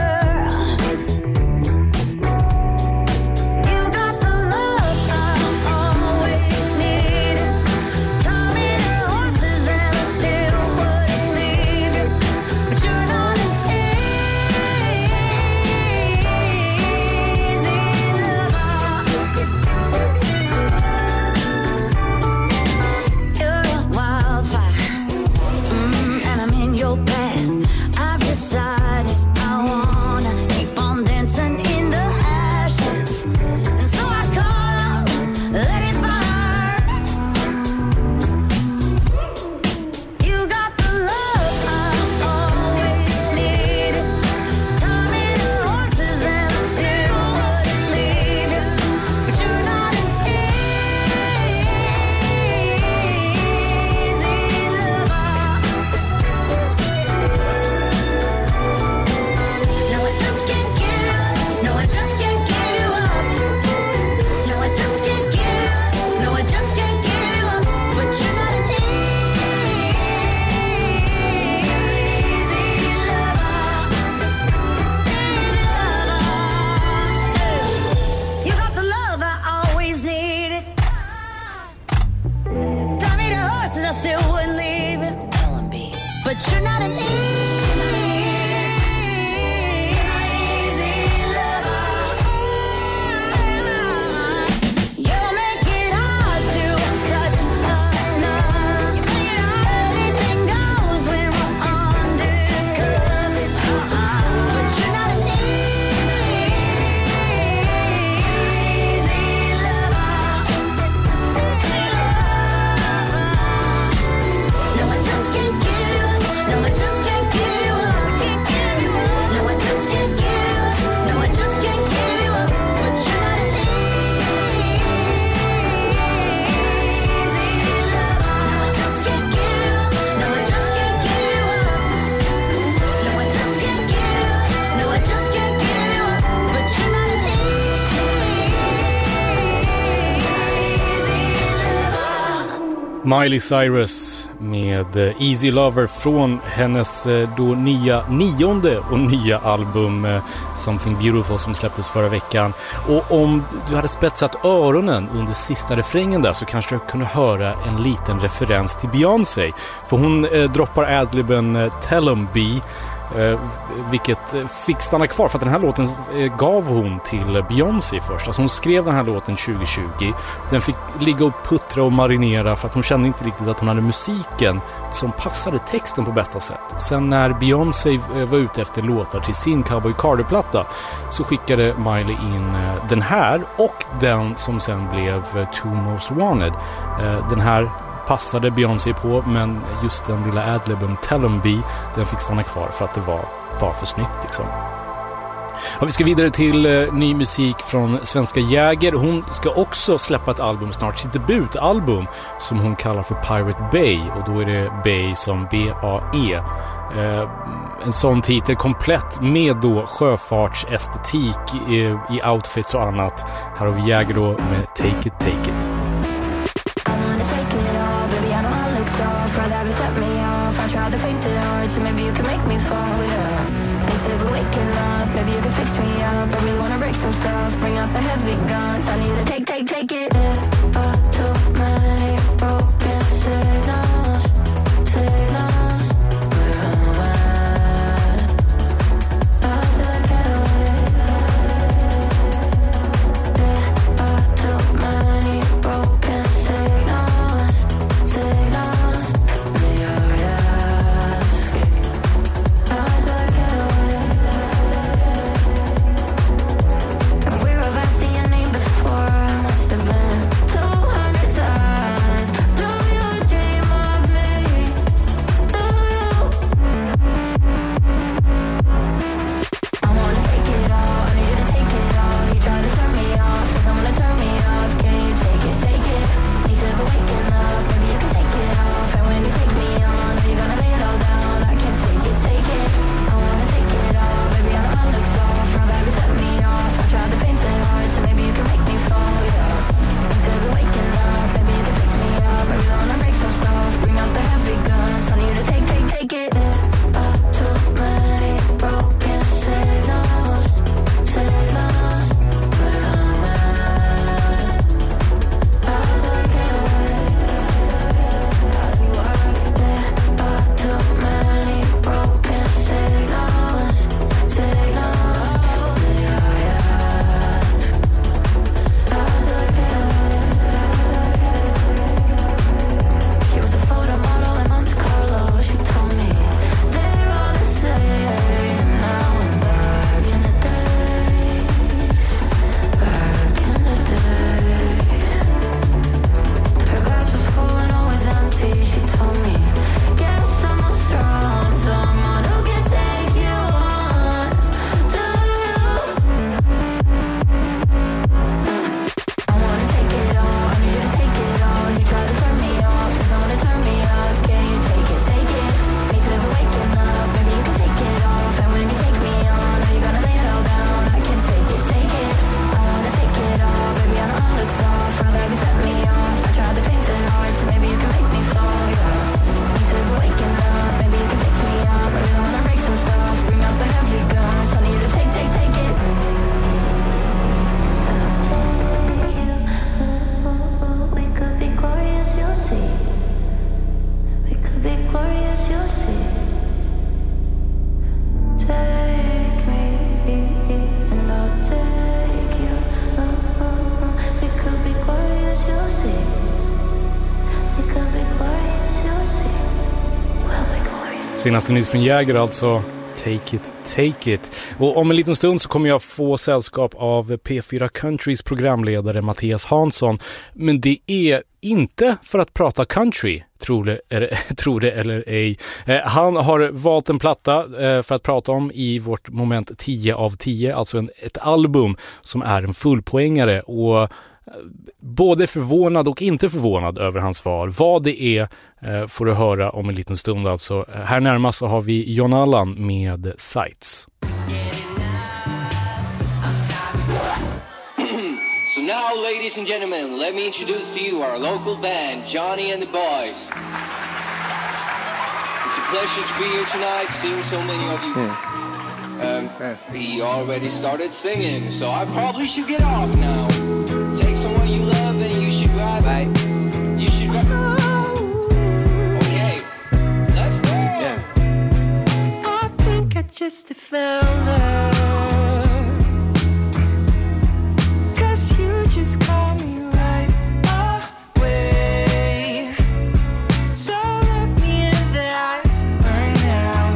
Miley Cyrus med Easy Lover från hennes då nionde och nya album Something Beautiful som släpptes förra veckan. Och om du hade spetsat öronen under sista refrängen där så kanske du kunde höra en liten referens till Beyoncé. För hon droppar adliben Tell 'em Be, vilket fick stanna kvar för att den här låten gav hon till Beyoncé först. Alltså hon skrev den här låten 2020. Den fick ligga och puttra och marinera för att hon kände inte riktigt att hon hade musiken som passade texten på bästa sätt. Sen när Beyoncé var ute efter låtar till sin Cowboy Carter-platta så skickade Miley in den här och den som sen blev Two Most Wanted. Den här passade Beyoncé på, men just den lilla adliben Tell 'em Be, den fick stanna kvar för att det var bara för snyggt liksom. Ja, vi ska vidare till ny musik från svenska Jäger. Hon ska också släppa ett album snart, sitt debutalbum som hon kallar för Pirate Bay, och då är det Bay som B-A-E. En sån titel komplett med då sjöfartsestetik i outfits och annat. Här har vi Jäger då med Take It, Take It. Tried to faint it hard, so maybe you can make me fall, yeah. Into the waking up, maybe you can fix me up. I really wanna break some stuff, bring out the heavy guns. I need to take it. Too many broken signals. Where am I? I'd like get away. Too many broken signals. May I ask? I'd like get away. Senaste nytt från Jäger alltså, Take It, Take It. Och om en liten stund så kommer jag få sällskap av P4 Countrys programledare Mattias Hansson. Men det är inte för att prata country, tror det eller ej. Han har valt en platta för att prata om i vårt moment 10 av 10, alltså ett album som är en fullpoängare, och både förvånad och inte förvånad över hans svar. Vad det är får du höra om en liten stund. Alltså, här närmast så har vi John Allan med Sights. So now, ladies and gentlemen, let me introduce to you our local band, Johnny and the Boys. It's a pleasure to be here tonight, seeing so many of you. We already started singing, so I probably should get off now. Take someone you love and you should grab it. You should grab it. Okay, let's go. Yeah. I think I just found her. 'Cause you just call me right away. So look me in the eyes right now.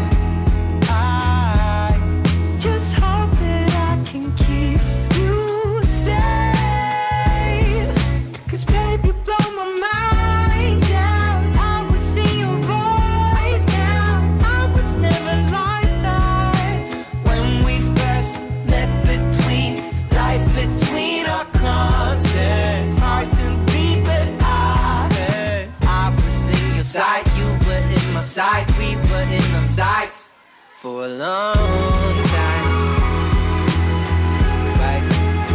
I just hope that I can keep you safe. 'Cause baby, you blow my mind down. I will see your voice now. I was never like that when we first met, between life between our concepts. Hard to be, but I was in your sight, you were in my sight, we were in our sights for a long time. Right?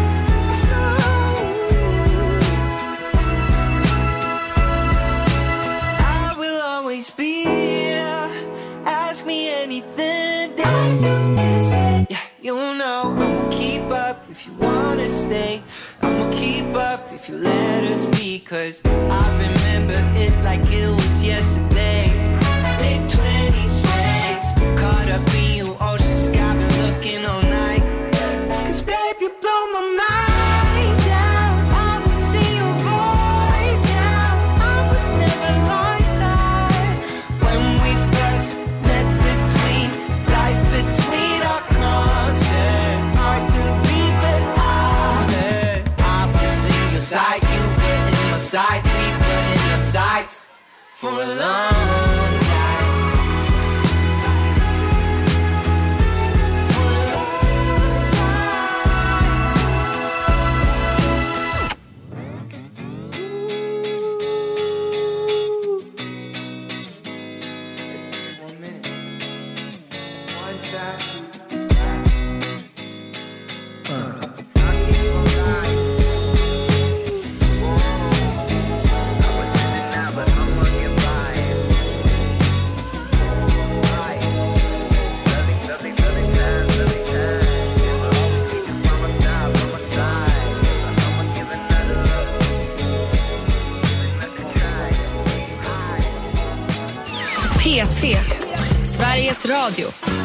I will always be here. Ask me anything that you say. Yeah, you know I'ma keep up if you wanna stay. I'ma keep up if you let us be. 'Cause I remember it like it was yesterday. Late 20s, caught up in you, ocean sky, been looking all night. 'Cause babe, you blow my mind down. I will see your voice now. I was never like that when we first met, between life between our concepts. Hard to be, but I was in your sight, you were in my sight, we were in your sights for a long time. For a long time. Listen for 1 minute. One time. P3, Sveriges Radio.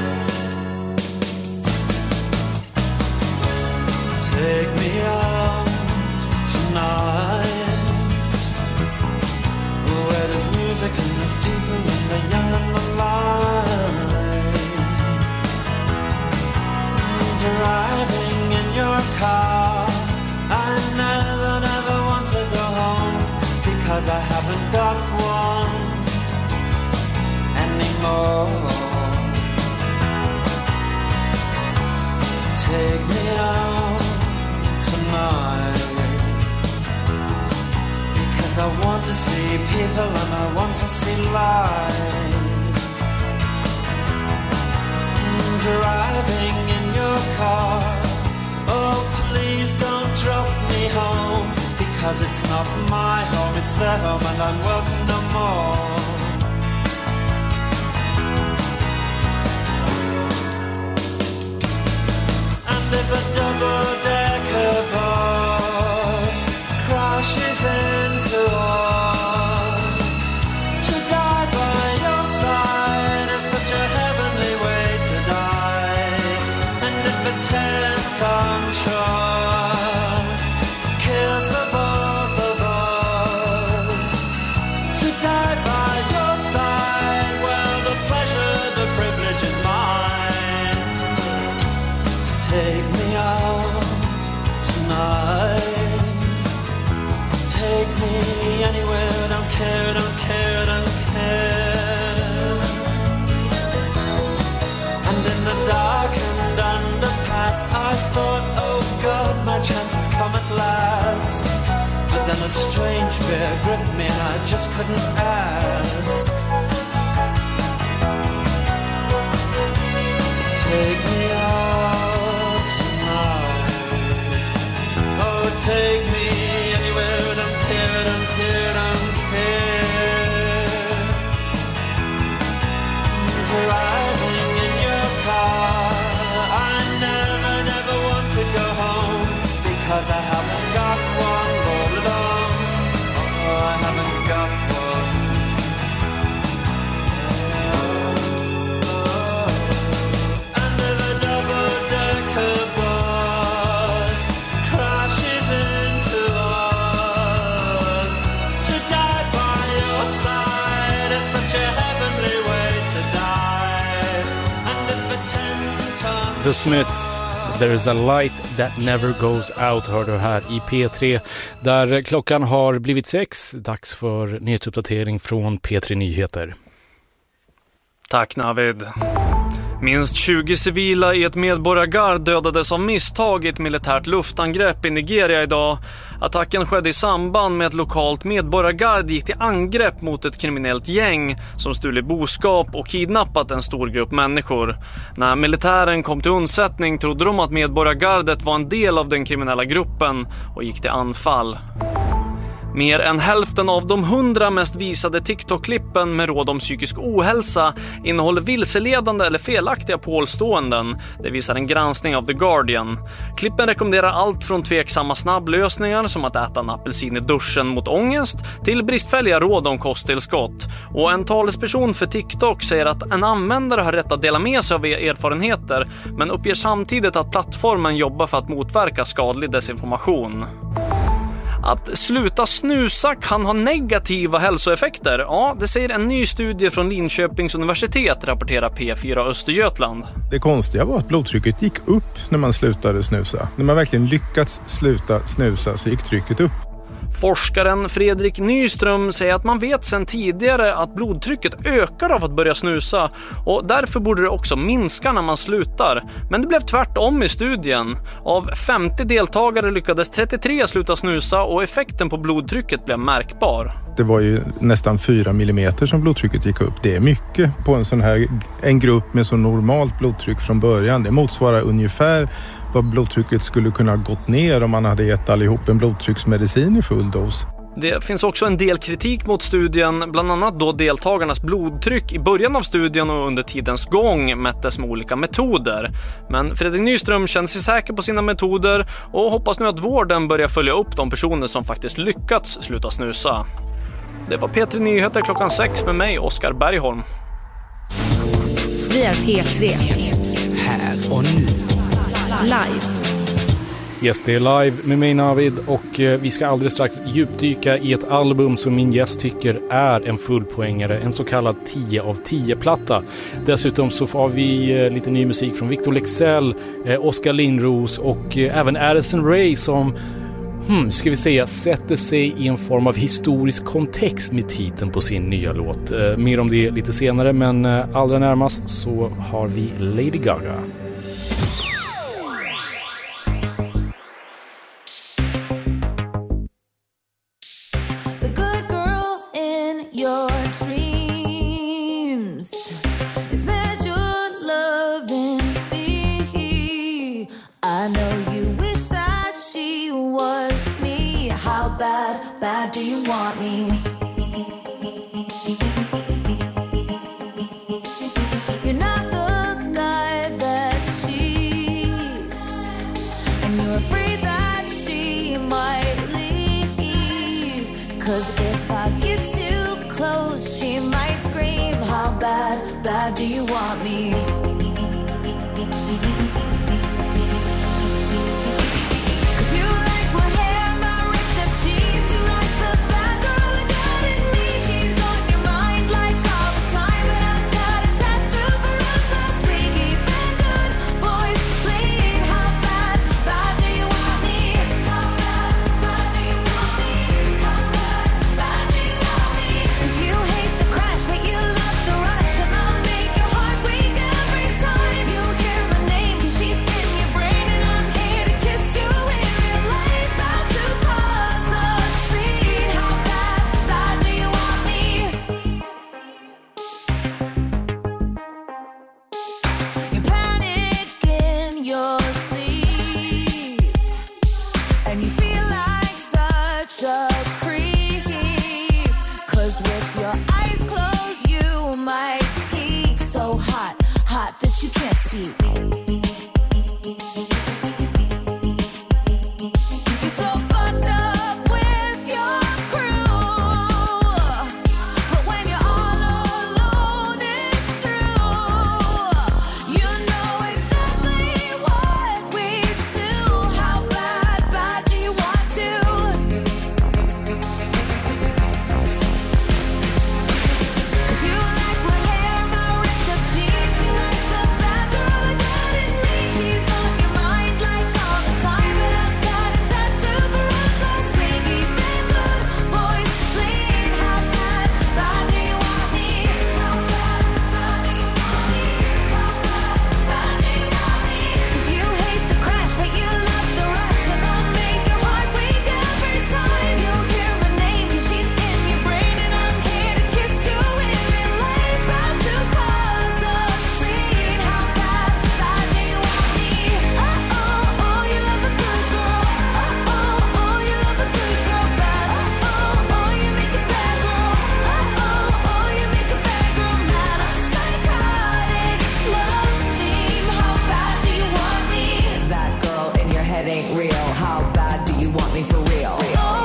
Take me out tonight, where there's music and there's people and the young and the light. Driving in your car, I never want to go home, because I haven't got one anymore. Take me out tonight, because I want to see people and I want to see life. Driving in your car, oh please don't drop me home, because it's not my home, it's their home and I'm welcome no more. And if a double-decker bus crashes into us, to die by your side is such a heavenly way to die. And if a 10-ton truck kills the both of us, to die by your side, well, the pleasure care, don't care, don't care. And in the dark and underpass I thought, oh God, my chance has come at last. But then a strange fear gripped me and I just couldn't ask. Take me out tonight. Oh, take me anywhere. Don't care, don't care, don't care. Driving in your car, I never, never want to go home because I haven't got one all alone. Oh, I haven't got one. Under the double-decker bus crashes into us. To die by your side is such a heavenly way to die. And if a 10-ton The Smiths, There is a light that never goes out, hör du här i P3 där klockan har blivit 6. Dags för nyhetsuppdatering från P3 Nyheter. Tack Navid. Minst 20 civila i ett medborgargard dödades av misstag i ett militärt luftangrepp i Nigeria idag. Attacken skedde i samband med ett lokalt medborgargard gick till angrepp mot ett kriminellt gäng som stulit boskap och kidnappat en stor grupp människor. När militären kom till undsättning trodde de att medborgargardet var en del av den kriminella gruppen och gick till anfall. Mer än hälften av de 100 mest visade TikTok-klippen med råd om psykisk ohälsa innehåller vilseledande eller felaktiga påståenden. Det visar en granskning av The Guardian. Klippen rekommenderar allt från tveksamma snabblösningar som att äta en apelsin i duschen mot ångest till bristfälliga råd om kosttillskott. Och en talesperson för TikTok säger att en användare har rätt att dela med sig av erfarenheter men uppger samtidigt att plattformen jobbar för att motverka skadlig desinformation. Att sluta snusa kan ha negativa hälsoeffekter. Ja, det säger en ny studie från Linköpings universitet, rapporterar P4 Östergötland. Det konstiga var att blodtrycket gick upp när man slutade snusa. När man verkligen lyckats sluta snusa så gick trycket upp. Forskaren Fredrik Nyström säger att man vet sedan tidigare att blodtrycket ökar av att börja snusa och därför borde det också minska när man slutar. Men det blev tvärtom i studien. Av 50 deltagare lyckades 33 sluta snusa och effekten på blodtrycket blev märkbar. Det var ju nästan 4 millimeter som blodtrycket gick upp. Det är mycket på en grupp med så normalt blodtryck från början. Det motsvarar ungefär vad blodtrycket skulle kunna gått ner om man hade gett allihop en blodtrycksmedicin i full dos. Det finns också en del kritik mot studien, bland annat då deltagarnas blodtryck i början av studien och under tidens gång mättes med olika metoder. Men Fredrik Nyström känner sig säker på sina metoder och hoppas nu att vården börjar följa upp de personer som faktiskt lyckats sluta snusa. Det var P3 Nyheter klockan 6 med mig, Oskar Bergholm. Vi är P3. Här och nu. Live. Yes, det är live med mig Navid och vi ska alldeles strax djupdyka i ett album som min gäst tycker är en fullpoängare, en så kallad 10 av 10-platta. Dessutom så får vi lite ny musik från Victor Leksell, Oskar Lindros och även Addison Rae som ska vi säga sätter sig i en form av historisk kontext med titeln på sin nya låt. Mer om det lite senare, men allra närmast så har vi Lady Gaga. Bad do you want me? You're not the guy that she's, and you're afraid that she might leave. 'Cause if I get too close, she might scream. How bad do you want me? do you want me for real?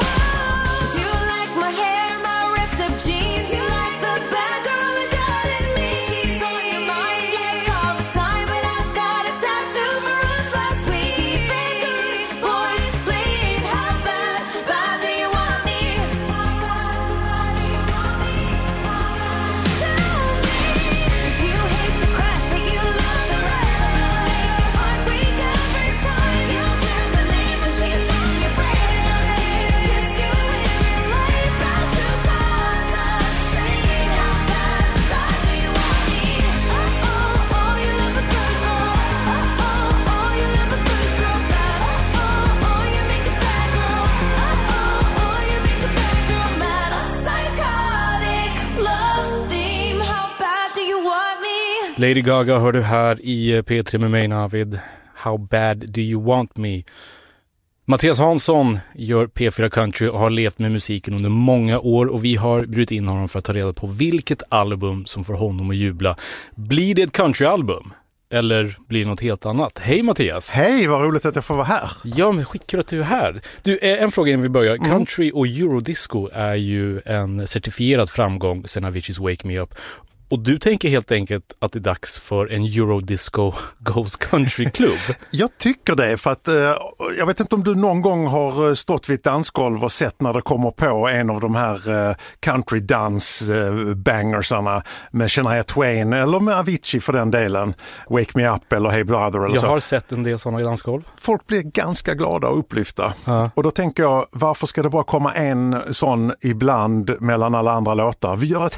You like my hair, my ripped up jeans. You like the bad girl that got in me. She's on your mind like all the time, but I got a tattoo for us last week. Keeping good boys playing. How bad, bad do you want me? How bad, bad do you want me? How bad? Tell me if you hate the crash, but you love the rush. Heartbreak every time you hear the name, but she's on your brain. Kiss you in your life, bound to cause us saying how bad, bad do you want me? Oh, oh, you love a good girl. Oh, oh, you love a good girl bad. Oh, you make a bad girl. Oh, you make a bad girl mad. A psychotic love theme. How bad do you want me? Lady Gaga hör du här i P3 med mig Navid. How bad do you want me? Mattias Hansson gör P4 Country och har levt med musiken under många år och vi har bjudit in honom för att ta reda på vilket album som får honom att jubla. Blir det ett countryalbum? Eller blir det något helt annat? Hej Mattias! Hej, vad roligt att jag får vara här. Ja, men skitkul att du är här. Du, en fråga innan vi börjar. Country och eurodisco är ju en certifierad framgång sen Avicii's Wake Me Up. Och du tänker helt enkelt att det är dags för en Eurodisco Goes Country Club? Jag tycker det, för att jag vet inte om du någon gång har stått vid ett dansgolv och sett när det kommer på en av de här country dance bangersarna med Shania Twain eller med Avicii för den delen, Wake Me Up eller Hey Brother eller så. Jag har sett en del sådana i dansgolv. Folk blir ganska glada och upplyfta. Ja. Och då tänker jag, varför ska det bara komma en sån ibland mellan alla andra låtar? Vi gör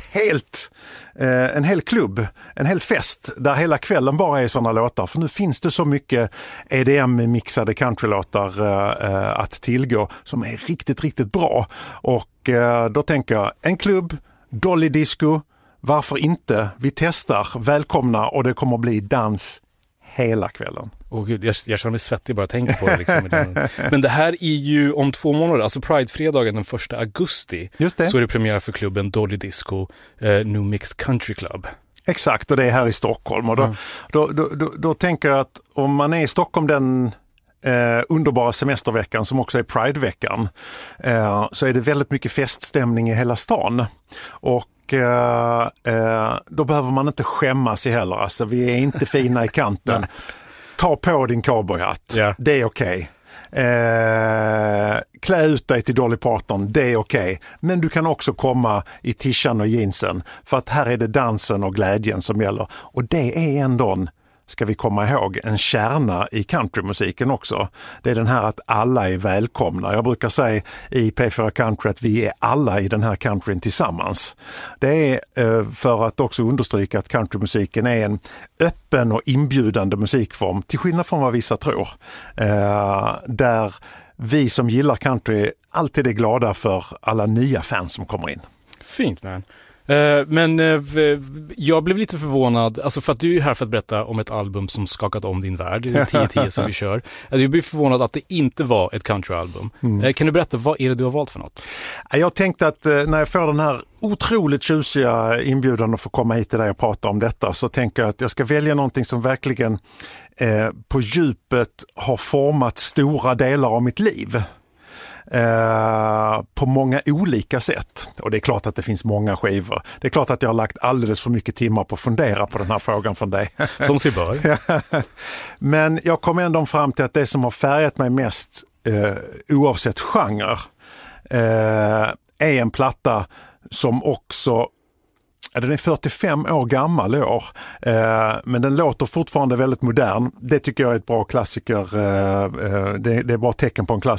en hel klubb, en hel fest där hela kvällen bara är sådana låtar. För nu finns det så mycket EDM-mixade countrylåtar att tillgå som är riktigt, riktigt bra. Och då tänker jag, en klubb, Dolly Disco, varför inte? Vi testar, välkomna och det kommer att bli dans hela kvällen. Åh gud, jag känner mig svettig bara tänka på det. Liksom. Men det här är ju om 2 månader, alltså Pride-fredagen den 1 augusti. Just det. Så är det premiär för klubben Dolly Disco New Mix Country Club. Exakt, och det är här i Stockholm. Och då tänker jag att om man är i Stockholm den underbara semesterveckan som också är Pride-veckan så är det väldigt mycket feststämning i hela stan. Och då behöver man inte skämmas i heller. Alltså, vi är inte fina i kanten. Ta på din cowboyhatt. Yeah. Det är okej. Klä ut dig till Dolly Parton, det är okej. Men du kan också komma i tishan och jeansen, för att här är det dansen och glädjen som gäller. Och det är ändå, ska vi komma ihåg, en kärna i countrymusiken också. Det är den här att alla är välkomna. Jag brukar säga i P4 Country att vi är alla i den här countryn tillsammans. Det är för att också understryka att countrymusiken är en öppen och inbjudande musikform, till skillnad från vad vissa tror. Där vi som gillar country alltid är glada för alla nya fans som kommer in. Fint, man. Men jag blev lite förvånad, alltså för att du är här för att berätta om ett album som skakat om din värld, det är 10-10 som vi kör. Alltså jag blev förvånad att det inte var ett countryalbum. Kan du berätta, vad är det du har valt för något? Jag tänkte att när jag får den här otroligt tjusiga inbjudan att få komma hit till dig och prata om detta, så tänker jag att jag ska välja någonting som verkligen på djupet har format stora delar av mitt liv. På många olika sätt. Och det är klart att det finns många skivor. Det är klart att jag har lagt alldeles för mycket timmar på att fundera på den här frågan från dig. Som sig bör. Men jag kom ändå fram till att det som har färgat mig mest oavsett genre är en platta som också, den är 45 år gammal i år, men den låter fortfarande väldigt modern. Det tycker jag är ett bra klassiker. Det är bara tecken på en klassiker.